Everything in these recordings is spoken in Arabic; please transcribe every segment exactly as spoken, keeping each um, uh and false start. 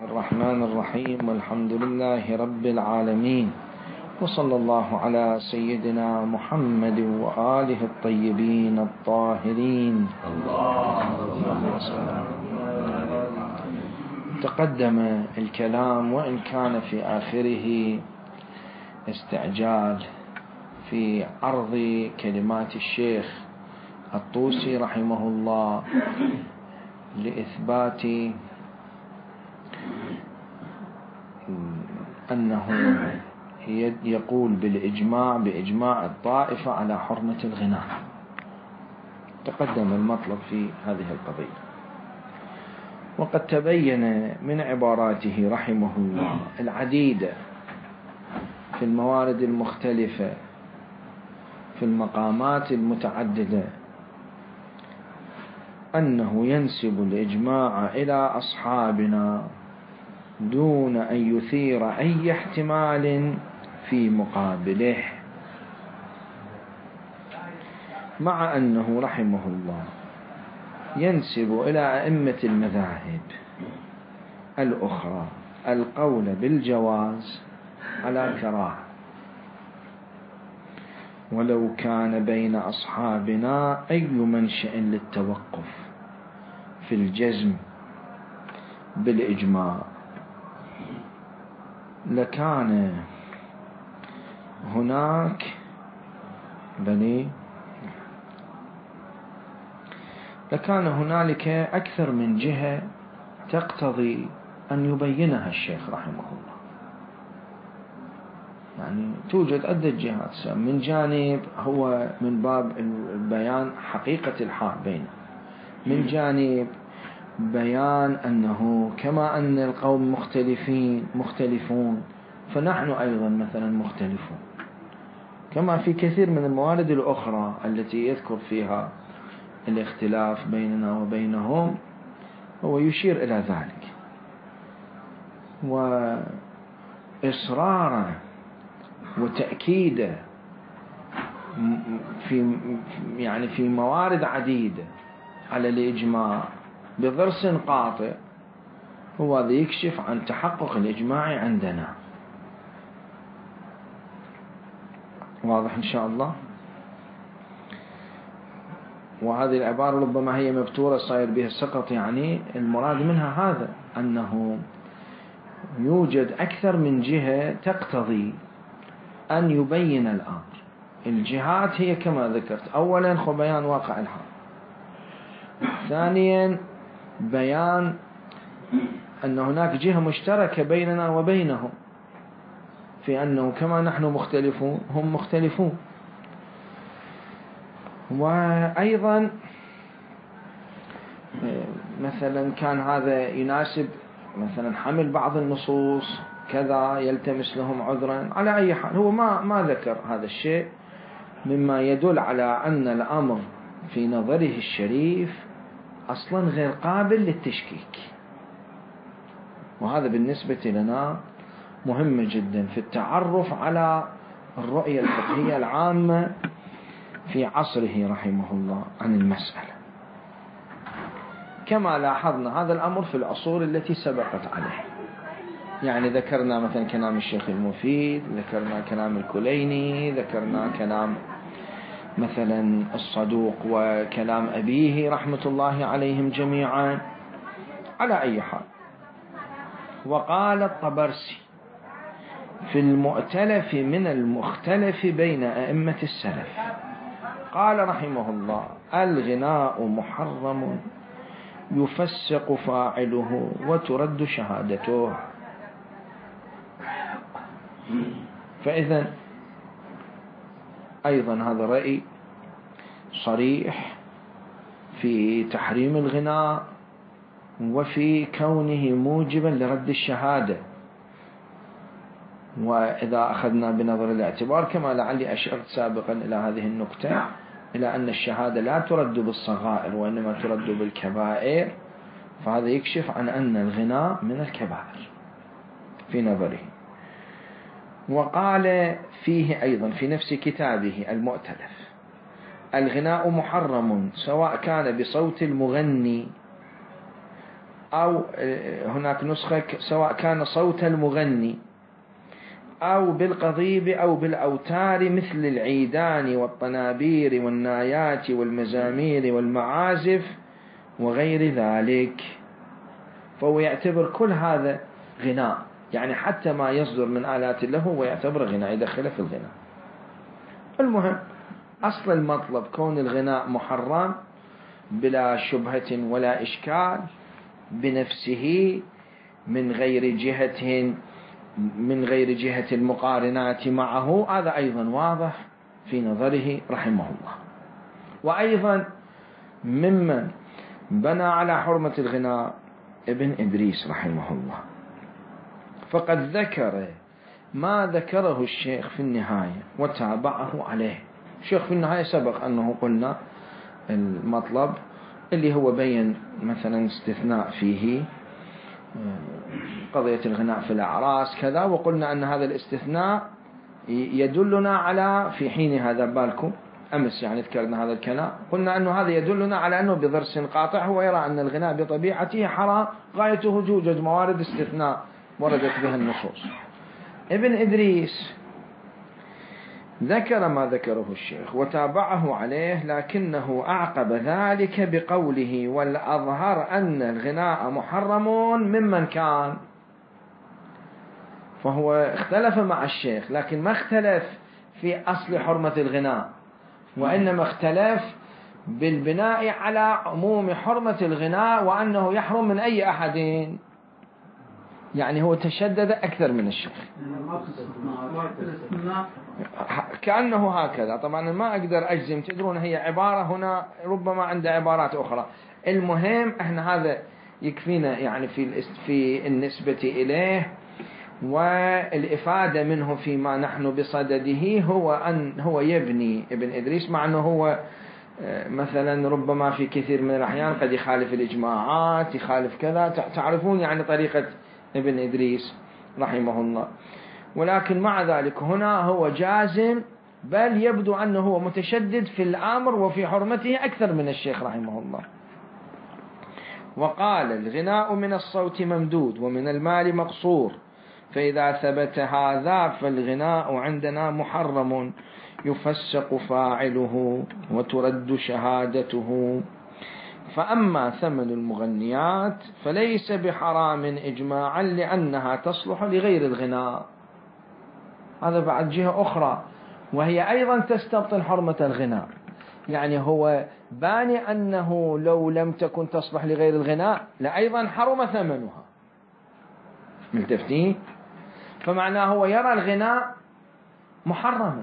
الرحمن الرحيم، والحمد لله رب العالمين، وصلى الله على سيدنا محمد وآله الطيبين الطاهرين. تقدم الكلام وإن كان في آخره استعجال في عرض كلمات الشيخ الطوسي رحمه الله لإثبات أنه يقول بالإجماع بإجماع الطائفة على حرمة الغناء. تقدم المطلب في هذه القضية، وقد تبين من عباراته رحمه الله العديدة في الموارد المختلفة في المقامات المتعددة أنه ينسب الإجماع إلى أصحابنا دون أن يثير أي احتمال في مقابله، مع أنه رحمه الله ينسب إلى أئمة المذاهب الأخرى القول بالجواز على كراهة، ولو كان بين أصحابنا أي منشأ للتوقف في الجزم بالإجماع لكان هناك بني لكان هنالك أكثر من جهة تقتضي أن يبينها الشيخ رحمه الله. يعني توجد عدة جهات، من جانب هو من باب البيان حقيقة الحال بينه، من جانب بيان أنه كما أن القوم مختلفين مختلفون فنحن أيضا مثلا مختلفون، كما في كثير من الموارد الأخرى التي يذكر فيها الاختلاف بيننا وبينهم، هو يشير إلى ذلك. وإصراره وتأكيده في يعني في موارد عديدة على الإجماع بضرس قاطع، هو هذا يكشف عن تحقق الإجماع عندنا. واضح إن شاء الله؟ وهذه العبارة ربما هي مبتورة صاير بها السقط، يعني المراد منها هذا أنه يوجد أكثر من جهة تقتضي أن يبين الأمر. الجهات هي كما ذكرت، أولا خو بيان واقع الحال، ثانيا بيان أن هناك جهة مشتركة بيننا وبينهم في أنه كما نحن مختلفون هم مختلفون. وأيضا مثلا كان هذا يناسب مثلا حمل بعض النصوص كذا يلتمس لهم عذرا. على أي حال هو ما ما ذكر هذا الشيء مما يدل على أن الأمر في نظره الشريف أصلا غير قابل للتشكيك، وهذا بالنسبة لنا مهم جدا في التعرف على الرؤية الفقهية العامة في عصره رحمه الله عن المسألة، كما لاحظنا هذا الأمر في العصور التي سبقت عليه. يعني ذكرنا مثلا كلام الشيخ المفيد، ذكرنا كلام الكليني، ذكرنا كلام مثلا الصدوق وكلام أبيه رحمة الله عليهم جميعا. على أي حال، وقال الطبرسي في المؤتلف من المختلف بين أئمة السلف، قال رحمه الله: الغناء محرم يفسق فاعله وترد شهادته. فإذا أيضا هذا رأي صريح في تحريم الغناء وفي كونه موجبا لرد الشهادة. وإذا أخذنا بنظر الاعتبار كما لعلي أشرت سابقا إلى هذه النقطة، إلى أن الشهادة لا ترد بالصغائر وإنما ترد بالكبائر، فهذا يكشف عن أن الغناء من الكبائر في نظره. وقال فيه أيضا في نفس كتابه المؤتلف: الغناء محرم سواء كان بصوت المغني أو هناك نسخة سواء كان صوت المغني أو بالقضيب أو بالأوتار مثل العيدان والطنابير والنايات والمزامير والمعازف وغير ذلك، فهو يعتبر كل هذا غناء، يعني حتى ما يصدر من آلات له ويعتبر غناء، يدخله في الغناء. المهم أصل المطلب كون الغناء محرم بلا شبهة ولا إشكال بنفسه من غير جهة من غير جهة المقارنات معه، هذا أيضا واضح في نظره رحمه الله. وأيضا ممن بنى على حرمة الغناء ابن إدريس رحمه الله، فقد ذكر ما ذكره الشيخ في النهاية وتابعه عليه. الشيخ في النهاية سبق أنه قلنا المطلب اللي هو بين مثلا استثناء فيه قضية الغناء في الأعراس كذا، وقلنا أن هذا الاستثناء يدلنا على في حين هذا بالكم أمس يعني ذكرنا هذا الكلام، قلنا أنه هذا يدلنا على أنه بضرس قاطع هو يرى أن الغناء بطبيعته حرام غايته توجد موارد استثناء وردت بها النصوص. ابن إدريس ذكر ما ذكره الشيخ وتابعه عليه، لكنه أعقب ذلك بقوله والأظهر أن الغناء محرم ممن كان. فهو اختلف مع الشيخ لكن ما اختلف في أصل حرمة الغناء، وإنما اختلف بالبناء على عموم حرمة الغناء وأنه يحرم من أي أحد، يعني هو تشدد أكثر من الشيخ كأنه هكذا. طبعا ما أقدر أجزم، تدرون هي عبارة هنا ربما عند عبارات أخرى. المهم احنا هذا يكفينا يعني في في النسبة إليه، والإفادة منه فيما نحن بصدده هو أن هو يبني ابن إدريس، مع أنه هو مثلا ربما في كثير من الأحيان قد يخالف الإجماعات يخالف كذا، تعرفون يعني طريقة ابن إدريس رحمه الله، ولكن مع ذلك هنا هو جازم، بل يبدو أنه هو متشدد في الأمر وفي حرمته أكثر من الشيخ رحمه الله. وقال الغناء من الصوت ممدود ومن المال مقصور، فإذا ثبت هذا فالغناء عندنا محرم يفسق فاعله وترد شهادته. فأما ثمن المغنيات فليس بحرام إجماعا لأنها تصلح لغير الغناء. هذا بعد جهة أخرى وهي أيضا تستبطن حرمة الغناء، يعني هو باني أنه لو لم تكن تصلح لغير الغناء لأيضا حرم ثمنها، ملتفتين؟ فمعناه هو يرى الغناء محرم،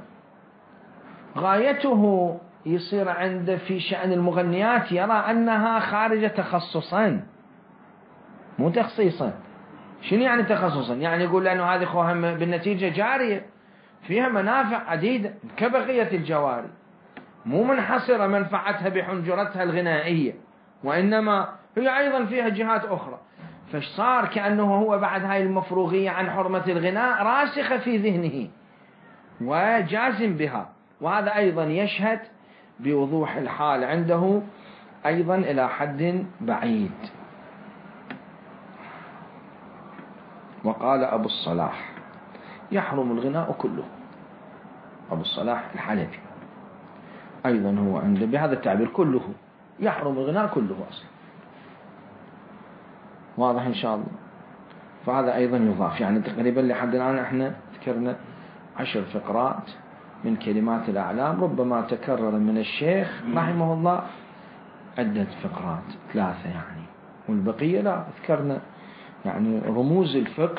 غايته يصير عنده في شأن المغنيات يرى أنها خارجة تخصصا مو تخصيصا. شنو يعني تخصصا؟ يعني يقول لأنه هذه خوها بالنتيجة جارية فيها منافع عديدة كبقية الجواري، مو منحصرة منفعتها بحنجرتها الغنائية، وإنما هي أيضا فيها جهات أخرى. فصار كأنه هو بعد هاي المفروغية عن حرمة الغناء راسخة في ذهنه وجازم بها، وهذا أيضا يشهد بوضوح الحال عنده أيضا إلى حد بعيد. وقال أبو الصلاح يحرم الغناء كله، أبو الصلاح الحلبي أيضا هو عنده بهذا التعبير كله، يحرم الغناء كله أصلا. واضح إن شاء الله؟ فهذا أيضا يضاف، يعني تقريبا لحد الآن احنا ذكرنا عشر فقرات من كلمات الأعلام، ربما تكرر من الشيخ رحمه الله عدة فقرات ثلاثة يعني، والبقية لا ذكرنا يعني رموز الفقه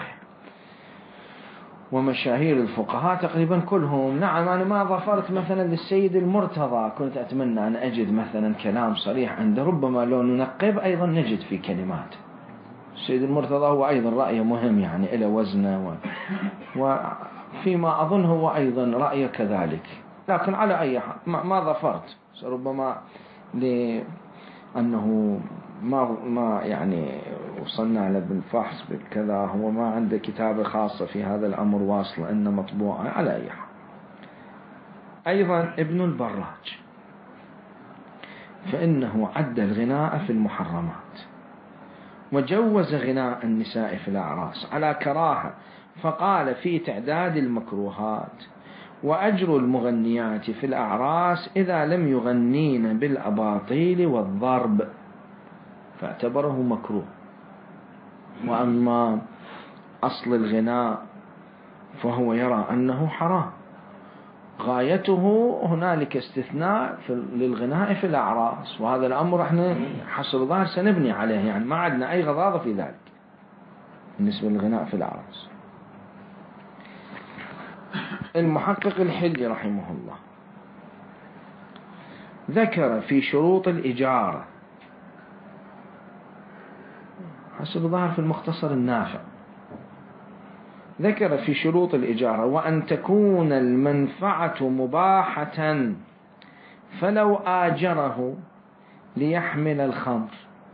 ومشاهير الفقهاء تقريبا كلهم. نعم أنا ما ظفرت مثلا للسيد المرتضى، كنت أتمنى أن أجد مثلا كلام صريح عنده، ربما لو ننقب أيضا نجد في كلمات. السيد المرتضى هو أيضا رأيه مهم يعني إلى وزنه، و... وفيما أظن هو أيضا رأيه كذلك، لكن على أي حال ما, ما ظفرت، ربما لأنه ما ما يعني وصلنا له بالفحص بالكذا، هو ما عنده كتابة خاصة في هذا الأمر واصلة إنه مطبوعة. على أي حال أيضا ابن البراج فإنه عد الغناء في المحرمات، وجوز غناء النساء في الأعراس على كراهة، فقال في تعداد المكروهات: وأجر المغنيات في الأعراس إذا لم يغنين بالأباطيل والضرب، فاعتبره مكروه. وأما أصل الغناء فهو يرى أنه حرام، غايته هنالك استثناء للغناء في الأعراس، وهذا الأمر احنا حصر ظاهر سنبني عليه، يعني ما عندنا أي غضاضة في ذلك بالنسبة للغناء في الأعراس. المحقق الحلي رحمه الله ذكر في شروط الإجارة، حسب ظهر في المختصر النافع، ذكر في شروط الإجارة: وأن تكون المنفعة مباحة، فلو آجره ليحمل الخمر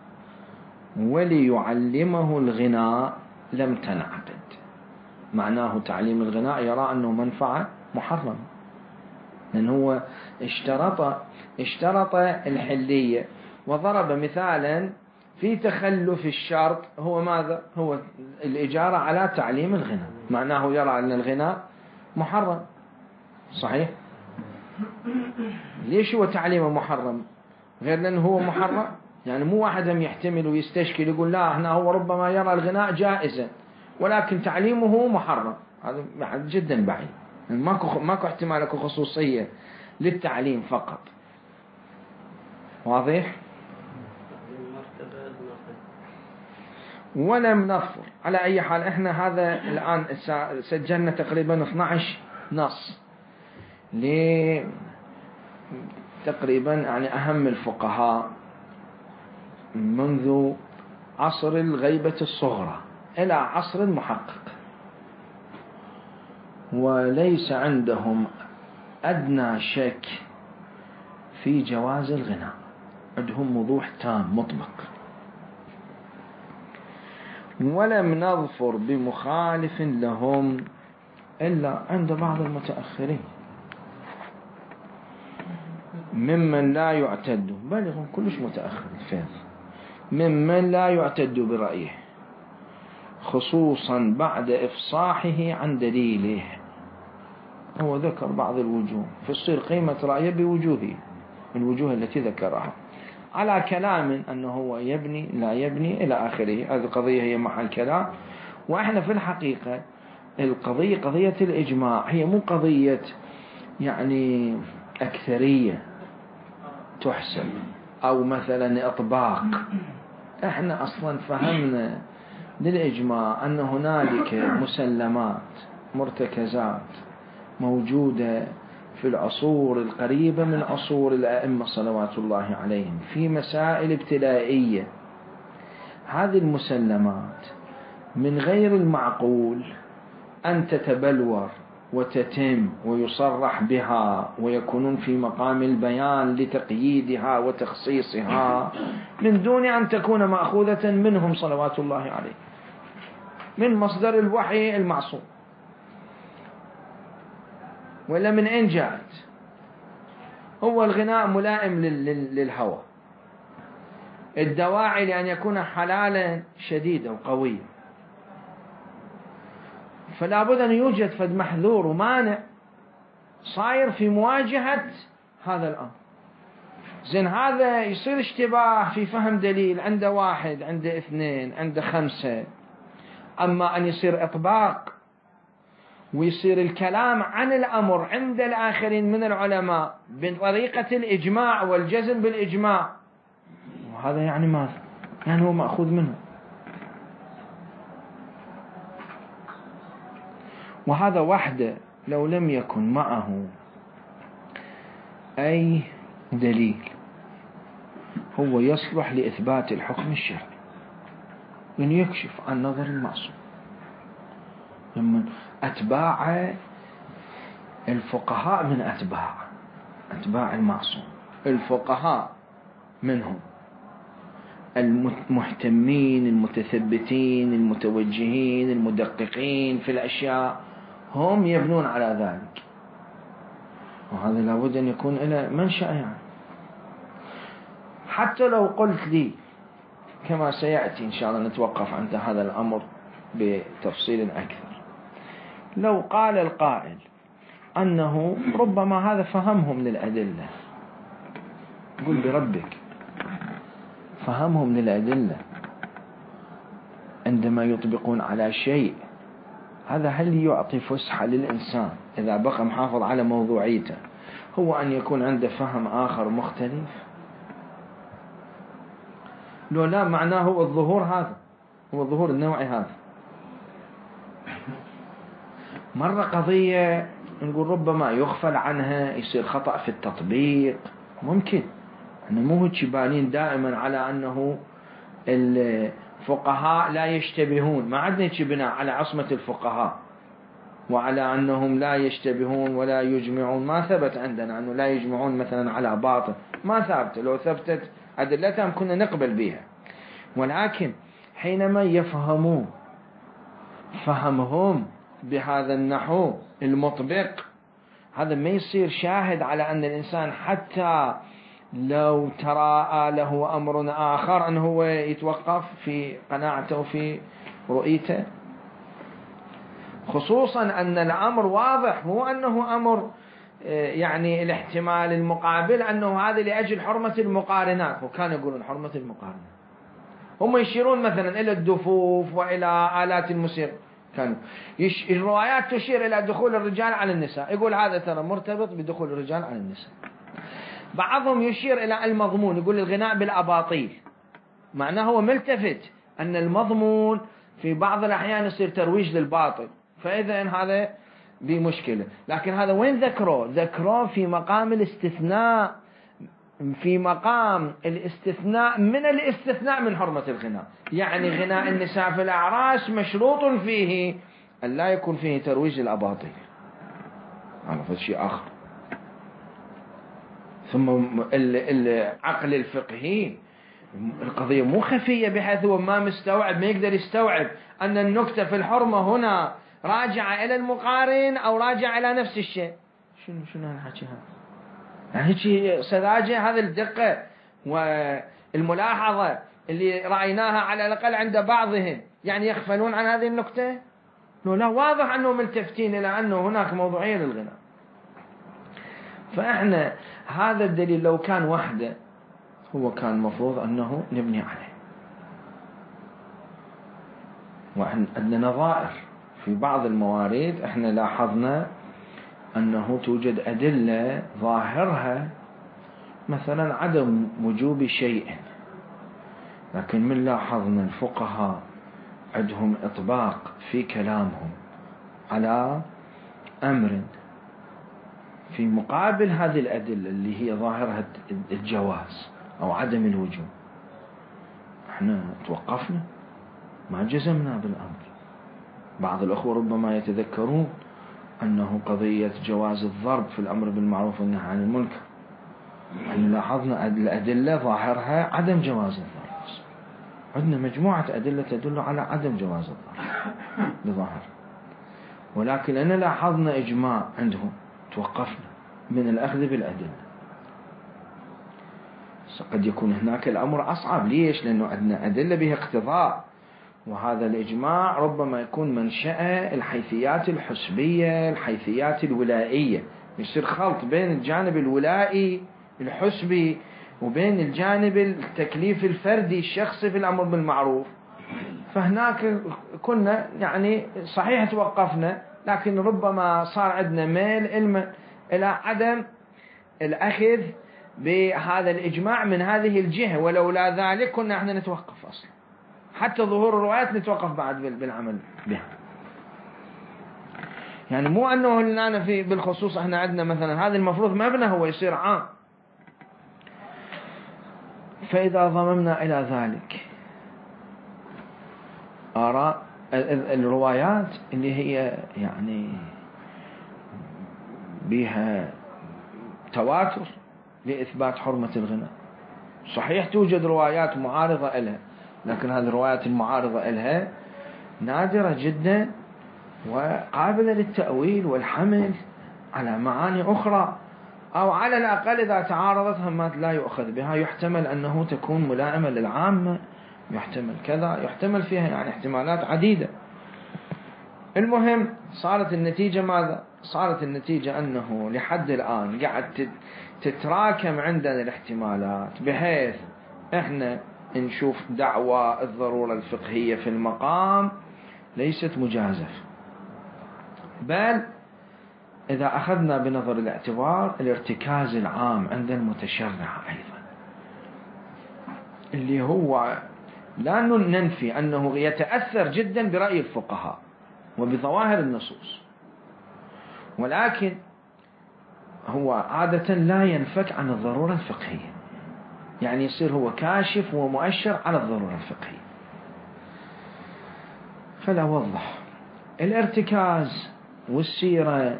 وليعلمه الغناء لم تنعقد. معناه تعليم الغناء يرى أنه منفعة محرمة، لأن هو اشترط اشترط الحلية وضرب مثالا في تخلف الشرط، هو ماذا؟ هو الإجارة على تعليم الغناء، معناه يرى أن الغناء محرم. صحيح؟ ليش هو تعليمه محرم؟ غير لأنه هو محرم، يعني مو واحد يحتمل ويستشكل يقول لا هنا هو ربما يرى الغناء جائزا ولكن تعليمه محرم، هذا جدا بعيد، ماكو ماكو احتمال اكو خصوصية للتعليم فقط. واضح؟ ولم نظفر على أي حال. احنا هذا الآن سجلنا تقريبا اثني عشر نص ل تقريبا يعني أهم الفقهاء منذ عصر الغيبة الصغرى إلى عصر المحقق، وليس عندهم أدنى شك في جواز الغناء، عندهم وضوح تام مطلق. ولم نظفر بمخالف لهم إلا عند بعض المتأخرين ممن لا يعتد، بل هم كلش متأخر الفيض، ممن لا يعتد برأيه، خصوصا بعد إفصاحه عن دليله. هو ذكر بعض الوجوه، فتصير قيمة رأيه بوجوهه، الوجوه التي ذكرها، على كلام أنه هو يبني لا يبني إلى آخره. هذه القضية هي محل كلام. وإحنا في الحقيقة القضية قضية الإجماع، هي مو قضية يعني أكثرية تحسب أو مثلا إطباق. إحنا أصلا فهمنا للإجماع أن هنالك مسلمات مرتكزات موجودة في العصور القريبة من عصور الأئمة صلوات الله عليهم في مسائل ابتدائية. هذه المسلمات من غير المعقول أن تتبلور وتتم ويصرح بها ويكونون في مقام البيان لتقييدها وتخصيصها من دون أن تكون مأخوذة منهم صلوات الله عليه، من مصدر الوحي المعصوم. ولا من أين جاءت؟ هو الغناء ملائم للهوى، الدواعي لأن يكون حلالا شديدا وقويا، فلا بد أن يوجد فد محذور ومانع صاير في مواجهة هذا الأمر. زين هذا يصير اشتباه في فهم دليل عند واحد عند اثنين عند خمسة، أما أن يصير إطباق ويصير الكلام عن الأمر عند الآخرين من العلماء بطريقة الإجماع والجزم بالإجماع، وهذا يعني ماذا؟ يعني هو مأخوذ منه. وهذا وحده لو لم يكن معه أي دليل هو يصلح لإثبات الحكم الشرعي، من يكشف عن نظر المعصوم. لما أتباع الفقهاء من أتباع أتباع المعصوم، الفقهاء منهم المهتمين المتثبتين المتوجهين المدققين في الأشياء، هم يبنون على ذلك. وهذا لابد أن يكون له منشأ. يعني حتى لو قلت لي كما سيأتي إن شاء الله نتوقف عند هذا الأمر بتفصيل أكثر. لو قال القائل أنه ربما هذا فهمهم للأدلة، قل بربك فهمهم للأدلة عندما يطبقون على شيء، هذا هل يعطي فسحة للإنسان إذا بقى محافظ على موضوعيته هو أن يكون عنده فهم آخر مختلف؟ لو لا، معناه هو الظهور هذا، هو الظهور النوعي هذا. مرة قضية نقول ربما يغفل عنها، يصير خطأ في التطبيق، ممكن. احنا مو هيك بانين دائما على أنه الفقهاء لا يشتبهون، ما عندنا هيك بناء على عصمة الفقهاء وعلى أنهم لا يشتبهون ولا يجمعون، ما ثبت عندنا أنه لا يجمعون مثلا على باطل، ما ثبت. لو ثبتت أدلتهم كنا نقبل بها، ولكن حينما يفهمون فهمهم بهذا النحو المطبق، هذا ما يصير شاهد على أن الإنسان حتى لو تراءى له أمر آخر أنه هو يتوقف في قناعته في رؤيته، خصوصا أن الأمر واضح، مو أنه أمر يعني الاحتمال المقابل أنه هذا لأجل حرمة المقارنات. وكانوا يقولون حرمة المقارنات، هم يشيرون مثلا إلى الدفوف وإلى آلات الموسيقى، كانوا يش... الروايات تشير إلى دخول الرجال على النساء، يقول هذا ترى مرتبط بدخول الرجال على النساء. بعضهم يشير إلى المضمون، يقول الغناء بالأباطيل، معناه هو ملتفت أن المضمون في بعض الأحيان يصير ترويج للباطل، فإذا هذا بمشكلة. لكن هذا وين ذكروه؟ ذكروه في مقام الاستثناء، في مقام الاستثناء من الاستثناء من حرمة الغناء. يعني غناء النساء في الأعراس مشروط فيه أن لا يكون فيه ترويج للأباطيل، هذا شيء آخر. ثم العقل الفقهي القضية مو خفية بحيث هو ما مستوعب، ما يقدر يستوعب أن النكتة في الحرمة هنا راجعة إلى المقارن أو راجعة إلى نفس الشيء. شنو شنو هالحكي هذا؟ يعني هيك سذاجة، هذا الدقة والملاحظة اللي رأيناها على الأقل عند بعضهم، يعني يغفلون عن هذه النكتة؟ لا لا، واضح أنهم ملتفتين إلى أنه هناك موضوعية للغناء. فإحنا هذا الدليل لو كان وحده هو كان مفروض أنه نبني عليه. وإحنا عندنا نظائر في بعض الموارد، إحنا لاحظنا أنه توجد أدلة ظاهرها مثلا عدم وجوب شيء، لكن من لاحظنا الفقهاء عندهم إطباق في كلامهم على أمر في مقابل هذه الأدلة اللي هي ظاهرها الجواز أو عدم الوجوب، احنا توقفنا ما جزمنا بالأمر. بعض الأخوة ربما يتذكرون أنه قضية جواز الضرب في الأمر بالمعروف والنهي عن المنكر، احنا لاحظنا الأدلة ظاهرها عدم جواز الضرب. عندنا مجموعة أدلة تدل على عدم جواز الضرب بظاهر، ولكن أنا لاحظنا إجماع عندهم، توقفنا من الأخذ بالأدلة. قد يكون هناك الأمر أصعب، ليش؟ لأنه عندنا أدلة بها اقتضاء، وهذا الإجماع ربما يكون منشأ الحيثيات الحسبية الحيثيات الولائية، يصير خلط بين الجانب الولائي الحسبي وبين الجانب التكليف الفردي الشخصي في الأمر بالمعروف. فهناك كنا يعني صحيح توقفنا، لكن ربما صار عندنا ميل إلى عدم الأخذ بهذا الإجماع من هذه الجهة، ولولا ذلك كنا احنا نتوقف أصلا، حتى ظهور الروايات نتوقف بعد بالعمل بها. يعني مو أنه لنا في بالخصوص احنا عندنا مثلا هذا المفروض مبنى هو يصير عام. فإذا ضممنا إلى ذلك آراء الروايات اللي هي يعني بها تواتر لإثبات حرمة الغناء، صحيح توجد روايات معارضة إلها، لكن هذه الروايات المعارضة إلها نادرة جدا وقابلة للتأويل والحمل على معاني أخرى، أو على الأقل إذا تعارضت همات لا يؤخذ بها، يحتمل أنه تكون ملائمة للعامة يحتمل كذا، يحتمل فيها يعني احتمالات عديدة. المهم صارت النتيجة ماذا؟ صارت النتيجة أنه لحد الآن قاعد تتراكم عندنا الاحتمالات، بحيث احنا نشوف دعوى الضرورة الفقهية في المقام ليست مجازفة، بل إذا أخذنا بنظر الاعتبار الارتكاز العام عند المتشرع أيضا، اللي هو لا ننفي أنه يتأثر جدا برأي الفقهاء وبظواهر النصوص، ولكن هو عادة لا ينفك عن الضرورة الفقهية، يعني يصير هو كاشف ومؤشر على الضرورة الفقهية. فلا وضح الارتكاز والسيرة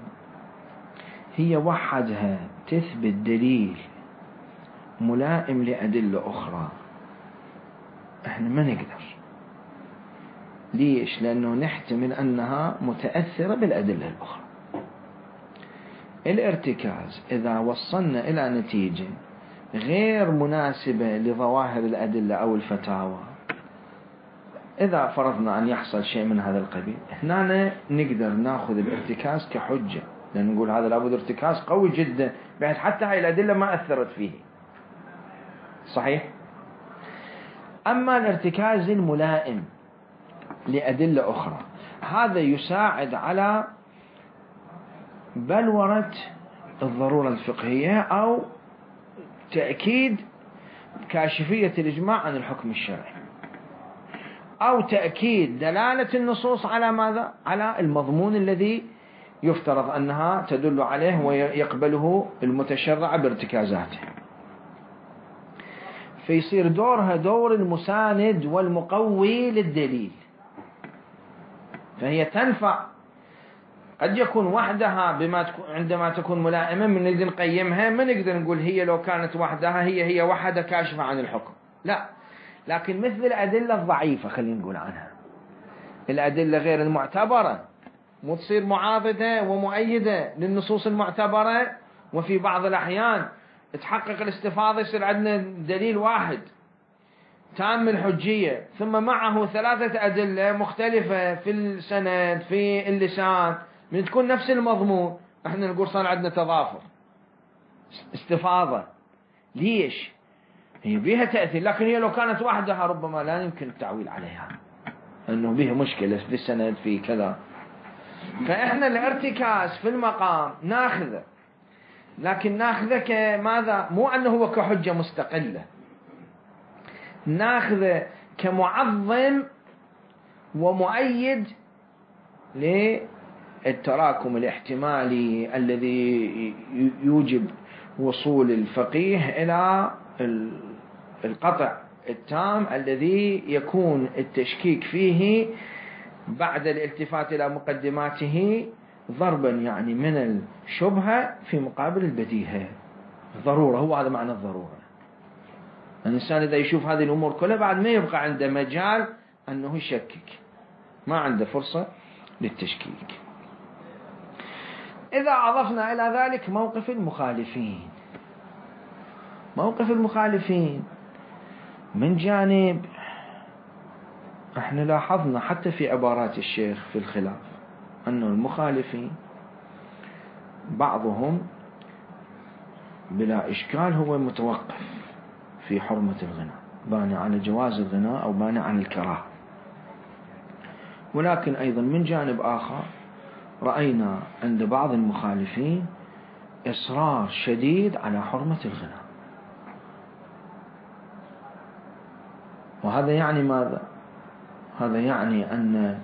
هي وحدها تثبت دليل ملائم لأدلة أخرى، احنا ما نقدر. ليش؟ لأنه نحتمل أنها متأثرة بالأدلة الأخرى. الارتكاز إذا وصلنا إلى نتيجة غير مناسبة لظواهر الأدلة أو الفتاوى، إذا فرضنا أن يحصل شيء من هذا القبيل، هنا نقدر نأخذ الارتكاز كحجة، لأن نقول هذا لابد ارتكاز قوي جدا بحيث حتى هاي الأدلة ما أثرت فيه. صحيح؟ أما الارتكاز الملائم لأدلة أخرى، هذا يساعد على بلورة الضرورة الفقهية أو تأكيد كاشفية الإجماع عن الحكم الشرعي، أو تأكيد دلالة النصوص على ماذا؟ على المضمون الذي يفترض أنها تدل عليه ويقبله المتشرع بارتكازاته. فيصير دورها دور المساند والمقوي للدليل، فهي تنفع. قد يكون وحدها بما تكون عندما تكون ملائمة من نقدر نقيمها، ما نقدر نقول هي لو كانت وحدها هي هي وحدها كاشفة عن الحكم، لا. لكن مثل الأدلة الضعيفة خلينا نقول عنها، الأدلة غير المعتبرة مو تصير معاضدة ومؤيدة للنصوص المعتبرة، وفي بعض الأحيان تحقق الاستفاضة يصير عندنا دليل واحد تام الحجية ثم معه ثلاثة أدلة مختلفة في السند في اللسان من تكون نفس المضمون، احنا نقول صار عندنا تضافر استفاضة. ليش؟ هي بها تأثير، لكن هي لو كانت وحدها ربما لا يمكن التعويل عليها، انه بها مشكلة في السند في كذا. فاحنا الارتكاز في المقام ناخذه، لكن ناخذه كماذا؟ مو انه هو كحجة مستقلة، ناخذه كمعظم ومؤيد للتراكم الاحتمالي الذي يوجب وصول الفقيه إلى القطع التام الذي يكون التشكيك فيه بعد الالتفات إلى مقدماته ضربا يعني من الشبهة في مقابل البديهة. ضرورة، هو هذا معنى الضرورة. الإنسان إذا يشوف هذه الأمور كلها بعد ما يبقى عنده مجال أنه يشكك، ما عنده فرصة للتشكيك. إذا أضفنا إلى ذلك موقف المخالفين، موقف المخالفين من جانب احنا لاحظنا حتى في عبارات الشيخ في الخلاف أنه المخالفين بعضهم بلا إشكال هو متوقف في حرمة الغناء، باني على جواز الغناء أو باني عن الكراهة، ولكن أيضا من جانب آخر رأينا عند بعض المخالفين إصرار شديد على حرمة الغناء. وهذا يعني ماذا؟ هذا يعني أن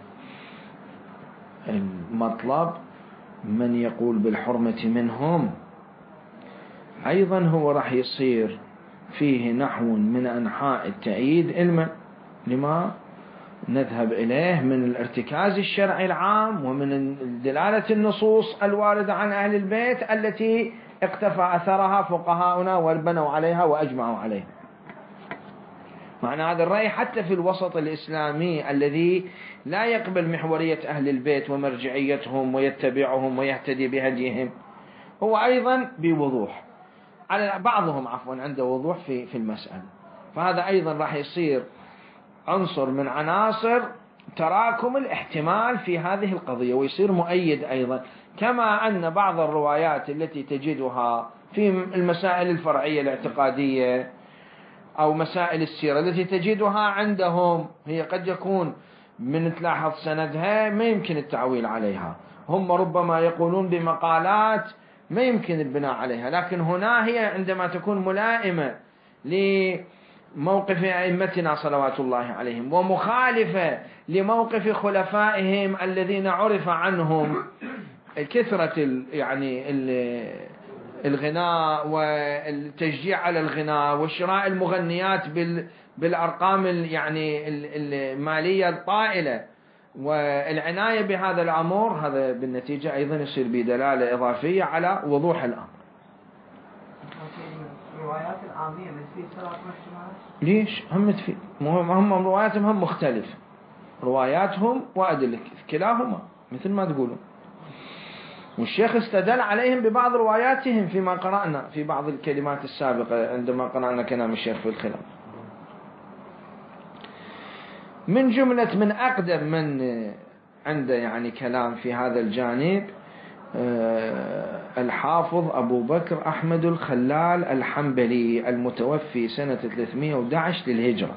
المطلب من يقول بالحرمة منهم أيضا هو راح يصير فيه نحو من أنحاء التأييد علما لما نذهب إليه من الارتكاز الشرعي العام ومن دلالة النصوص الواردة عن أهل البيت التي اقتفى أثرها فقهاؤنا وبنوا عليها وأجمعوا عليها. معنى هذا الرأي حتى في الوسط الإسلامي الذي لا يقبل محورية أهل البيت ومرجعيتهم ويتبعهم ويهتدي بهديهم، هو أيضا بوضوح على بعضهم عفوا عنده وضوح في في المسألة. فهذا أيضا راح يصير عنصر من عناصر تراكم الاحتمال في هذه القضية، ويصير مؤيد أيضا. كما أن بعض الروايات التي تجدها في المسائل الفرعية الاعتقادية أو مسائل السيرة التي تجدها عندهم هي قد يكون من تلاحظ سندها ما يمكن التعويل عليها، هم ربما يقولون بمقالات ما يمكن البناء عليها، لكن هنا هي عندما تكون ملائمة لموقف أئمتنا صلوات الله عليهم ومخالفة لموقف خلفائهم الذين عرف عنهم كثرة يعني الغناء والتشجيع على الغناء وشراء المغنيات بالأرقام يعني المالية الطائلة والعناية بهذا الأمر، هذا بالنتيجة أيضا يصير بدلالة إضافية على وضوح الأمر. الروايات العامية تفيد ثلاث احتمالات؟ ليش؟ هم تفيد، هم رواياتهم هم مختلفة، رواياتهم وأدلة كلاهما مثل ما تقولون، والشيخ استدل عليهم ببعض رواياتهم فيما قرأنا في بعض الكلمات السابقة عندما قرأنا كلام الشيخ في الخلاف. من جملة من أقدم من عنده يعني كلام في هذا الجانب الحافظ أبو بكر أحمد الخلال الحنبلي المتوفي سنة ثلاثمائة وأحد عشر للهجرة،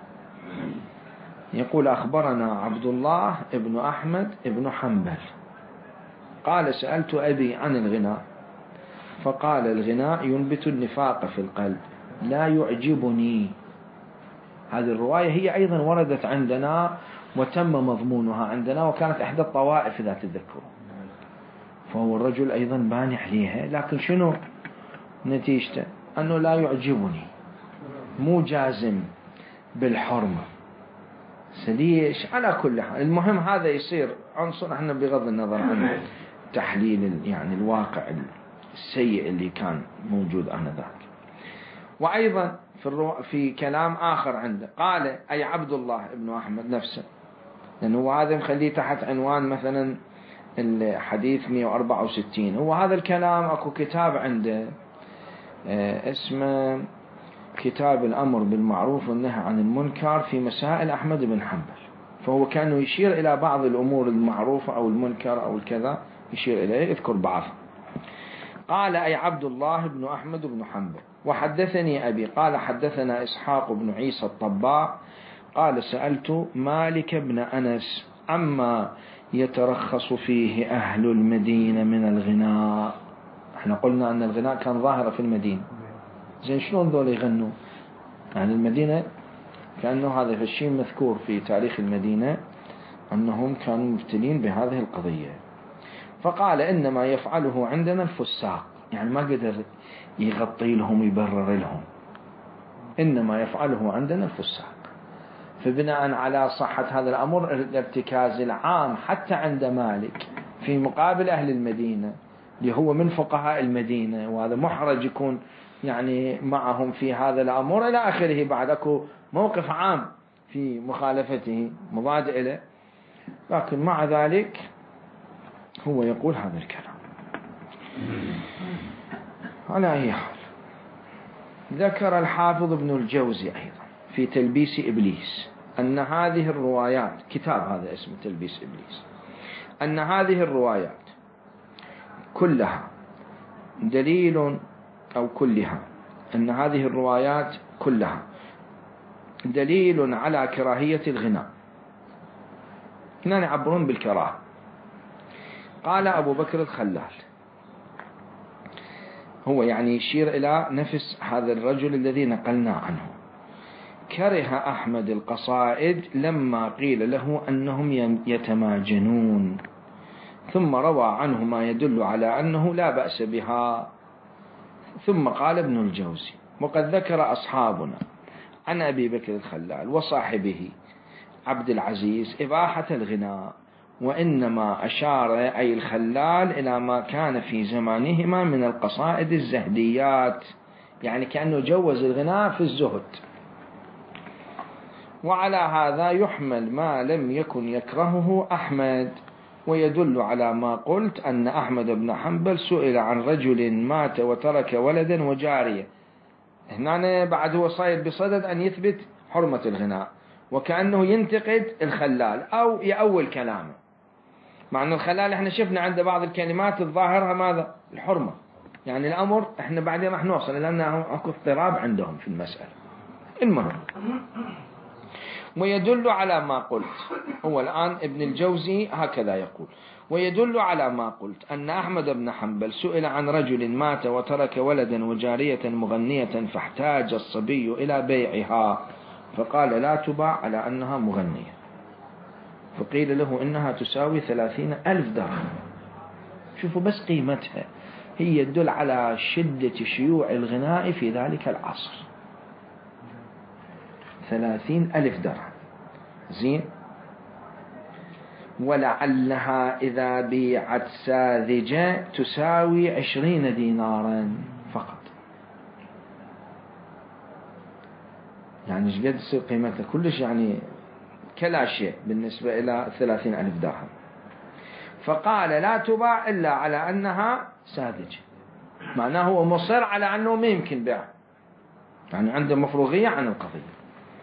يقول: أخبرنا عبد الله ابن أحمد ابن حنبل قال: سألت أبي عن الغناء فقال: الغناء ينبت النفاق في القلب لا يعجبني. هذه الرواية هي أيضا وردت عندنا وتم مضمونها عندنا، وكانت إحدى الطوائف إذا تذكروا، فهو الرجل أيضا بانع عليها، لكن شنو نتيجته؟ أنه لا يعجبني، مو جازم بالحرمة. سليش على كل حال، المهم هذا يصير عنصر احنا بغض النظر عن تحليل يعني الواقع السيء اللي كان موجود آنذاك. وأيضا في, الرو... في كلام آخر عنده قال: أي عبد الله ابن أحمد نفسه، لأنه هذا مخليه تحت عنوان مثلا الحديث مئة وأربعة وستين. هو هذا الكلام أكو كتاب عنده اسمه كتاب الأمر بالمعروف والنهي عن المنكر في مسائل أحمد بن حنبل، فهو كان يشير إلى بعض الأمور المعروفة أو المنكر أو الكذا، يشير إليه يذكر بعضها. قال: أي عبد الله بن أحمد بن حنبل. وحدثني أبي قال: حدثنا إسحاق بن عيسى الطباع قال: سألت مالك بن أنس عما يترخص فيه أهل المدينة من الغناء. احنا قلنا أن الغناء كان ظاهرة في المدينة، زين شلون ذول يغنوا؟ يعني المدينة كأنه هذا الشيء مذكور في تاريخ المدينة أنهم كانوا مبتلين بهذه القضية. فقال: إنما يفعله عندنا الفساق، يعني ما قدر يغطي لهم يبرر لهم، إنما يفعله عندنا الفساق. فبناء على صحة هذا الأمر الارتكاز العام حتى عند مالك في مقابل أهل المدينة اللي هو من فقهاء المدينة، وهذا محرج يكون يعني معهم في هذا الأمر إلى آخره، بعد أكو موقف عام في مخالفته مضاد إليه، لكن مع ذلك هو يقول هذا الكلام. على أي حال، ذكر الحافظ ابن الجوزي أيضا في تلبيس إبليس أن هذه الروايات، كتاب هذا اسمه تلبيس إبليس، أن هذه الروايات كلها دليل أو كلها أن هذه الروايات كلها دليل على كراهية الغناء، هنا يعبرون بالكراهة. قال أبو بكر الخلال، هو يعني يشير إلى نفس هذا الرجل الذي نقلنا عنه: كره أحمد القصائد لما قيل له أنهم يتماجنون، ثم روى عنه ما يدل على أنه لا بأس بها. ثم قال ابن الجوزي: وقد ذكر أصحابنا عن أبي بكر الخلال وصاحبه عبد العزيز إباحة الغناء، وإنما أشار أي الخلال إلى ما كان في زمانهما من القصائد الزهديات، يعني كأنه جوز الغناء في الزهد. وعلى هذا يحمل ما لم يكن يكرهه أحمد، ويدل على ما قلت أن أحمد بن حنبل سئل عن رجل مات وترك ولدا وجارية، هنا بعد هو صايد بصدد أن يثبت حرمة الغناء، وكأنه ينتقد الخلال أو يأول كلامه، مع أن الخلال احنا شفنا عند بعض الكلمات الظاهرها ماذا؟ الحرمة. يعني الأمر احنا بعدين راح نوصل لأنه اكو اضطراب عندهم في المسألة. المهم، ويدل على ما قلت، هو الآن ابن الجوزي هكذا يقول: ويدل على ما قلت أن أحمد بن حنبل سئل عن رجل مات وترك ولدا وجارية مغنية فاحتاج الصبي إلى بيعها، فقال لا تباع على أنها مغنية، فقيل له إنها تساوي ثلاثين ألف درهم. شوفوا بس قيمتها، هي يدل على شدة شيوع الغناء في ذلك العصر. ثلاثين ألف درهم، زين. ولعلها إذا بيعت ساذجة تساوي عشرين دينارا فقط. يعني ايش قد تصير قيمتها؟ كلش يعني كلا شيء بالنسبة إلى ثلاثين ألف درهم. فقال لا تباع إلا على أنها ساذجة، معناه هو مصر على أنه ما يمكن بيع، يعني عنده مفروغية عن القضية.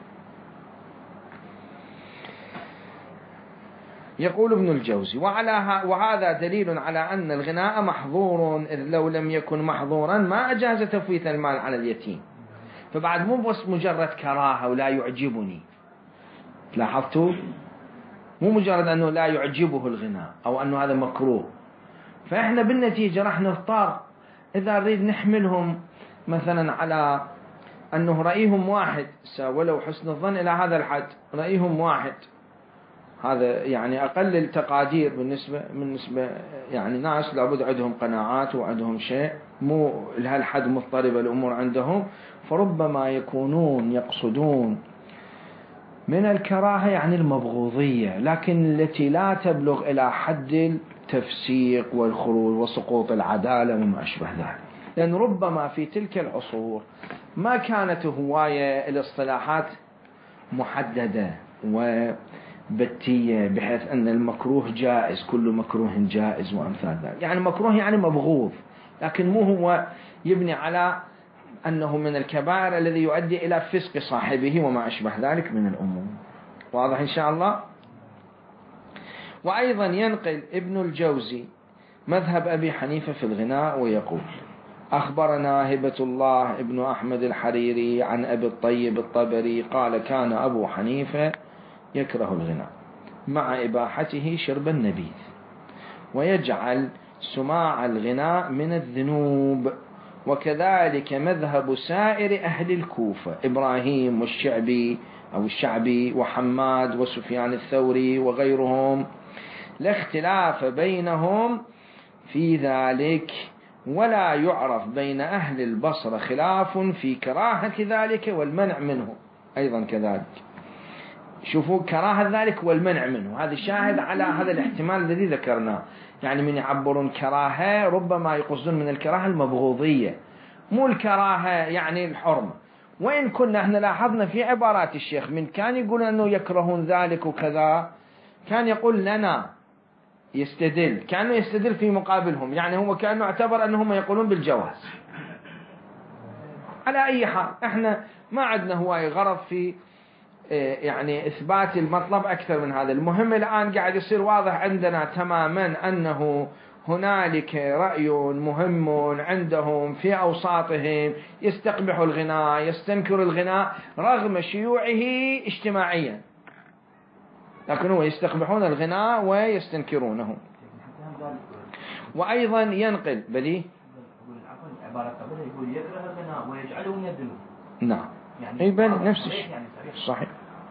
يقول ابن الجوزي: وعلى وهذا دليل على أن الغناء محظور، إذ لو لم يكن محظورا ما أجاز تفويت المال على اليتيم. فبعد مو بس مجرد كراهة ولا يعجبني، لاحظتوا؟ مو مجرد أنه لا يعجبه الغناء أو أنه هذا مكروه. فإحنا بالنتيجة راح نضطر إذا نريد نحملهم مثلا على أنه رأيهم واحد، ولو حسن الظن إلى هذا الحد، رأيهم واحد، هذا يعني أقل التقادير بالنسبة بالنسبة يعني ناس لابد عندهم قناعات وعندهم شيء، مو لهالحد مضطربة الأمور عندهم، فربما يكونون يقصدون من الكراهة يعني المبغوضية، لكن التي لا تبلغ إلى حد التفسيق والخروج وسقوط العدالة وما أشبه ذلك. لأن ربما في تلك العصور ما كانت هواية الاصطلاحات محددة وبتية بحيث أن المكروه جائز، كل مكروه جائز وأمثال ذلك. يعني مكروه يعني مبغوض، لكن مو هو يبني على أنه من الكبائر الذي يؤدي إلى فسق صاحبه وما أشبه ذلك من الأمور. واضح إن شاء الله؟ وأيضا ينقل ابن الجوزي مذهب أبي حنيفة في الغناء ويقول: أخبرنا هبة الله ابن أحمد الحريري عن أبي الطيب الطبري قال: كان أبو حنيفة يكره الغناء مع إباحته شرب النبيذ، ويجعل سماع الغناء من الذنوب، وكذلك مذهب سائر أهل الكوفة، إبراهيم والشعبي أو الشعبي وحماد وسفيان الثوري وغيرهم، لا اختلاف بينهم في ذلك، ولا يعرف بين أهل البصرة خلاف في كراهة ذلك والمنع منه. أيضا كذلك شوفوا كراهة ذلك والمنع منه، هذا الشاهد على هذا الاحتمال الذي ذكرناه. يعني من يعبرون كراهة ربما يقصدون من الكراهة المبغوضية، مو الكراهة يعني الحرمة. وإن كنا احنا لاحظنا في عبارات الشيخ من كان يقول أنه يكرهون ذلك وكذا، كان يقول لنا يستدل، كأنه يستدل في مقابلهم، يعني هو كأنه اعتبر أنهم يقولون بالجواز. على أي حال احنا ما عندنا هواي غرض في يعني إثبات المطلب أكثر من هذا. المهم الآن قاعد يصير واضح عندنا تماما أنه هنالك رأي مهم عندهم في أوساطهم يستقبح الغناء، يستنكر الغناء رغم شيوعه اجتماعيا، لكن هو يستقبحون الغناء ويستنكرونه. وأيضا ينقل بلي عبارة قبل يقول يكره الغناء ويجعله من الذنوب. نعم يعني يبان نفس الشيء صحيح.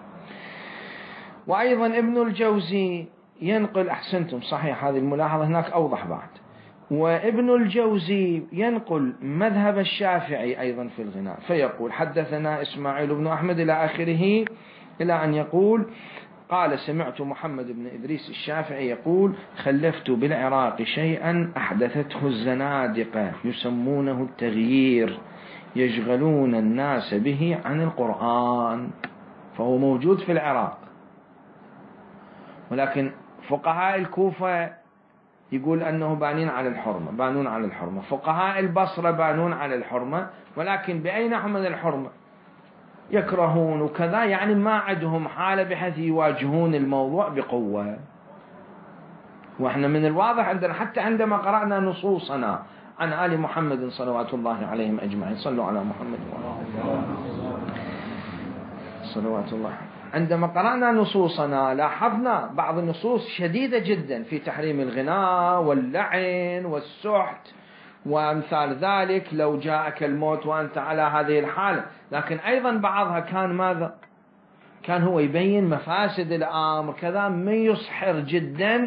وأيضا ابن الجوزي ينقل، أحسنتم صحيح، هذه الملاحظة هناك أوضح بعد. وابن الجوزي ينقل مذهب الشافعي أيضا في الغناء، فيقول: حدثنا إسماعيل بن أحمد إلى آخره، إلى أن يقول: قال: سمعت محمد بن إدريس الشافعي يقول: خلفت بالعراق شيئا أحدثته الزنادقة يسمونه التغيير، يشغلون الناس به عن القرآن. فهو موجود في العراق، ولكن فقهاء الكوفة يقول أنه بانين على الحرمة، بانون على الحرمة. فقهاء البصرة بانون على الحرمة، ولكن بأي نحو من الحرمة؟ يكرهون وكذا، يعني ما عندهم حالة بحيث يواجهون الموضوع بقوة. وإحنا من الواضح عندنا حتى عندما قرأنا نصوصنا عن آل محمد صلوات الله عليهم أجمعين، صلوا على محمد صلوات الله، عندما قرأنا نصوصنا لاحظنا بعض النصوص شديدة جدا في تحريم الغناء واللعن والسحت وأمثال ذلك، لو جاءك الموت وأنت على هذه الحالة. لكن أيضا بعضها كان ماذا؟ كان هو يبين مفاسد الأمر كذا، ما يسحر جدا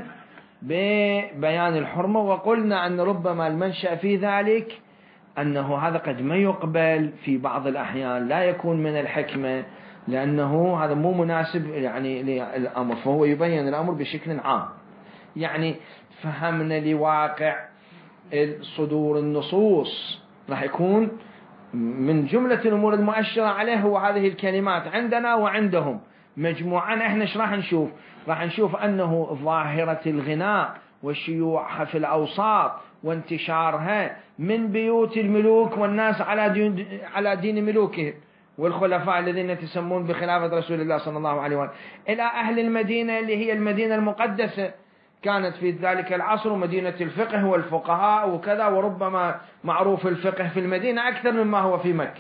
ببيان الحرمة. وقلنا أن ربما المنشأ في ذلك أنه هذا قد ما يقبل في بعض الأحيان، لا يكون من الحكمة، لأنه هذا مو مناسب يعني للأمر، فهو يبين الأمر بشكل عام. يعني فهمنا لواقع صدور النصوص راح يكون من جملة الأمور المؤشرة عليه هو هذه الكلمات عندنا وعندهم مجموعا. احنا ايش راح نشوف؟ راح نشوف أنه ظاهرة الغناء وشيوعها في الأوساط وانتشارها من بيوت الملوك والناس على دين, على دين ملوكهم والخلفاء الذين يتسمون بخلافة رسول الله صلى الله عليه وسلم، إلى أهل المدينة اللي هي المدينة المقدسة، كانت في ذلك العصر مدينة الفقه والفقهاء وكذا، وربما معروف الفقه في المدينة أكثر مما هو في مكة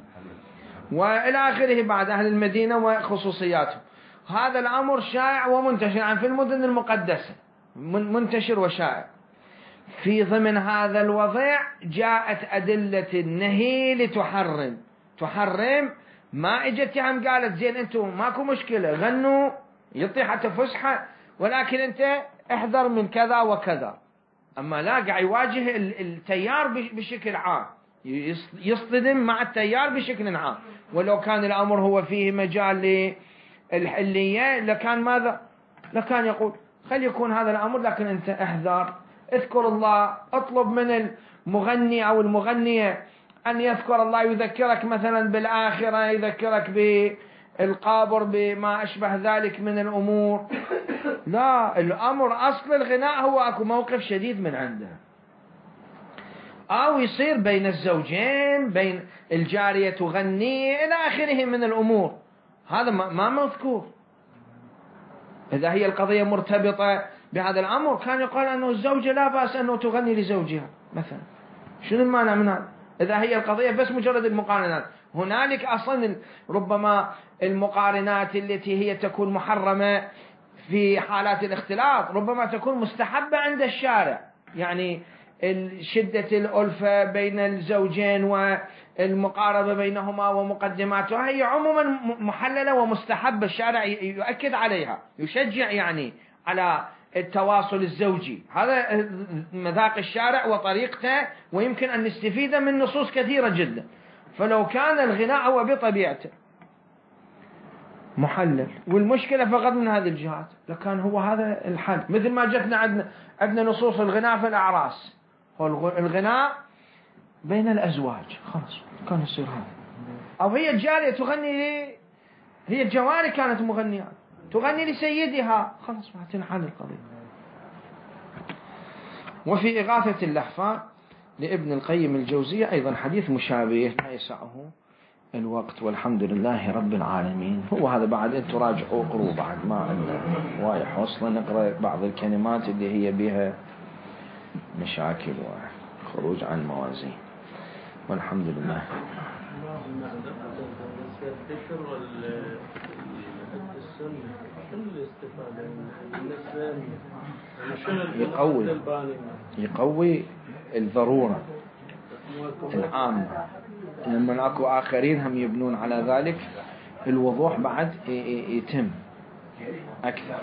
وإلى آخره بعد أهل المدينة وخصوصياتهم. هذا الأمر شائع ومنتشر عن في المدن المقدسة، منتشر وشائع. في ضمن هذا الوضع جاءت أدلة النهي لتحرم تحرم ما اجت هم قالت زين انتم ماكو مشكلة غنوا يطي حتى فسحة، ولكن انت احذر من كذا وكذا. اما لا، قاعد يواجه التيار بشكل عام، يصطدم مع التيار بشكل عام. ولو كان الامر هو فيه مجال للحلية لكان ماذا؟ لكان يقول خل يكون هذا الامر، لكن انت احذر، اذكر الله، اطلب من المغني او المغنية أن يذكر الله، يذكرك مثلا بالآخرة، يذكرك بالقابر، بما أشبه ذلك من الأمور. لا، الأمر أصل الغناء هو أكو موقف شديد من عنده، أو يصير بين الزوجين، بين الجارية تغني إلى آخره من الأمور، هذا ما مذكور. إذا هي القضية مرتبطة بهذا الأمر كان يقال أنه الزوجة لا بأس أنه تغني لزوجها مثلا، شنو المانع من هذا؟ إذا هي القضية بس مجرد المقارنات. هنالك أصلا ربما المقارنات التي هي تكون محرمة في حالات الاختلاط ربما تكون مستحبة عند الشارع، يعني شدة الألفة بين الزوجين والمقاربة بينهما ومقدماتها هي عموما محللة ومستحبة، الشارع يؤكد عليها، يشجع يعني على التواصل الزوجي، هذا مذاق الشارع وطريقته، ويمكن أن نستفيد من نصوص كثيرة جدا. فلو كان الغناء هو بطبيعته محلل والمشكلة فقط من هذه الجهات لكان هو هذا الحل. مثل ما جتنا عندنا عندنا نصوص الغناء في الأعراس، هو الغناء بين الأزواج خلاص كان يصير هذا، أو هي الجارية تغني لي، هي الجواري كانت مغنيات تغني لسيدها، خلاص ما تنحل القضية. وفي إغاثة اللهفان لابن القيم الجوزية أيضا حديث مشابه لا يسعه الوقت، والحمد لله رب العالمين. هو هذا بعد أنتوا راجعوا قروا بعد ما عندنا وايح وصلا نقرأ بعض الكلمات اللي هي بها مشاكل وخروج عن موازين، والحمد لله. يقوي يقوي الضرورة العامة، لما اكو آخرين هم يبنون على ذلك الوضوح بعد يتم أكثر،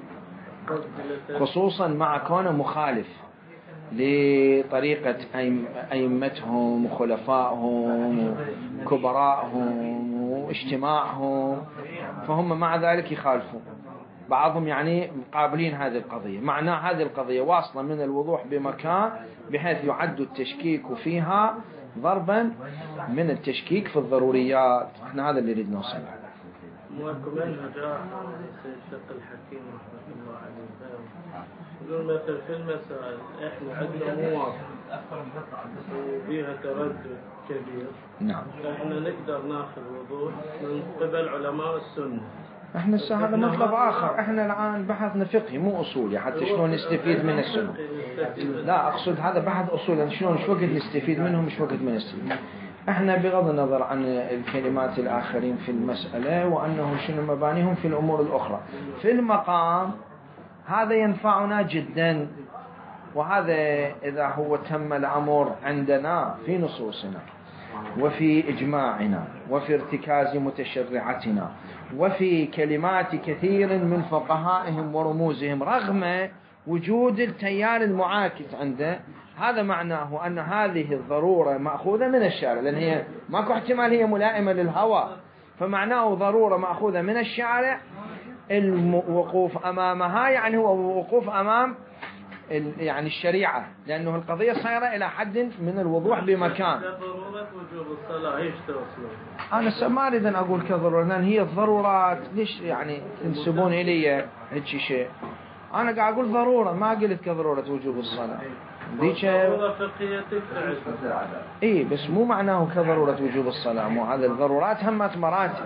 خصوصا مع كونه مخالف لطريقة أئمتهم وخلفائهم وكبرائهم واجتماعهم، فهم مع ذلك يخالفون. بعضهم يعني مقابلين هذه القضية، معناه هذه القضية واصلة من الوضوح بمكان بحيث يعد التشكيك فيها ضربا من التشكيك في الضروريات. احنا هذا اللي نريد نوصل له. وكمان جاء الشيخ الحكيم رحمه الله عليه مثلا في المسائل احنا عندنا مواقف وفيها تردد كبير. نعم. احنا نقدر ناخذ وضوح من قبل علماء السنة. احنا هذا مطلب آخر. احنا الآن بحثنا فقهي مو أصولي حتى شلون نستفيد من السنة. لا أقصد هذا بحث أصولي شلون مش وقت نستفيد منهم مش وقت ما نستفيد. احنا بغض النظر عن الكلمات الآخرين في المسألة وأنه شنو مبانيهم في الأمور الأخرى في المقام هذا ينفعنا جدا. وهذا إذا هو تم الأمر عندنا في نصوصنا وفي إجماعنا وفي ارتكاز متشرعتنا وفي كلمات كثير من فقهائهم ورموزهم رغم وجود التيار المعاكس عنده، هذا معناه أن هذه الضرورة مأخوذة من الشارع، لأن هي ماكو احتمال هي ملائمة للهوى، فمعناه ضرورة مأخوذة من الشارع. الوقوف أمامها يعني هو وقوف أمام يعني الشريعة، لأنه القضية صايرة إلى حد من الوضوح بمكان. ضرورة وجوب الصلاة ايش توصلون؟ أنا ما أريد أن أقول كضرورة، لأن هي الضرورات ليش يعني تنسبون إلي هيك شيء. أنا قاعد أقول ضرورة، ما قلت كضرورة وجوب الصلاة. ذيك ضرورة فقهية تفرع. إيه بس مو معناه كضرورة وجوب الصلاة. مو هذا الضرورات همت مراتب.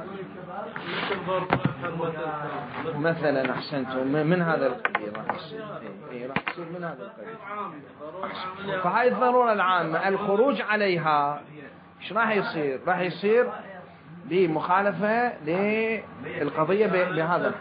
مثلا أحسنتم من هذا القبيل راح يصير. إيه راح يصير من هذا القبيل. فهاي الضرورة العامة الخروج عليها إيش راح يصير؟ راح يصير بمخالفة للقضية بهذا.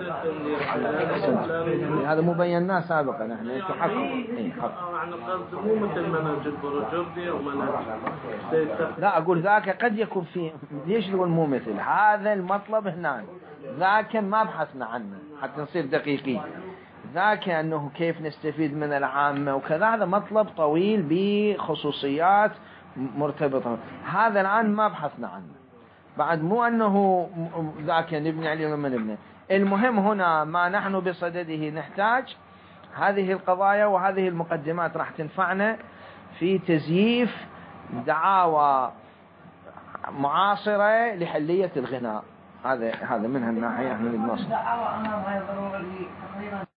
هذا مو بيناه سابقا نحن تحقق. إيه حق. مو مثل منهج البروجردي أو منهج. لا أقول ذاك قد يكون فيه. ليش نقول مو مثل هذا المطلب هنا؟ ذاك ما بحثنا عنه حتى نصير دقيقين. ذاك أنه كيف نستفيد من العامة وكذا، هذا مطلب طويل بخصوصيات مرتبطة. هذا الآن ما بحثنا عنه بعد. مو أنه ذاك نبني عليه وما نبني. المهم هنا ما نحن بصدده نحتاج هذه القضايا وهذه المقدمات راح تنفعنا في تزييف دعاوى معاصرة لحلية الغناء. هذا هذا من هالناحية احنا نقصد.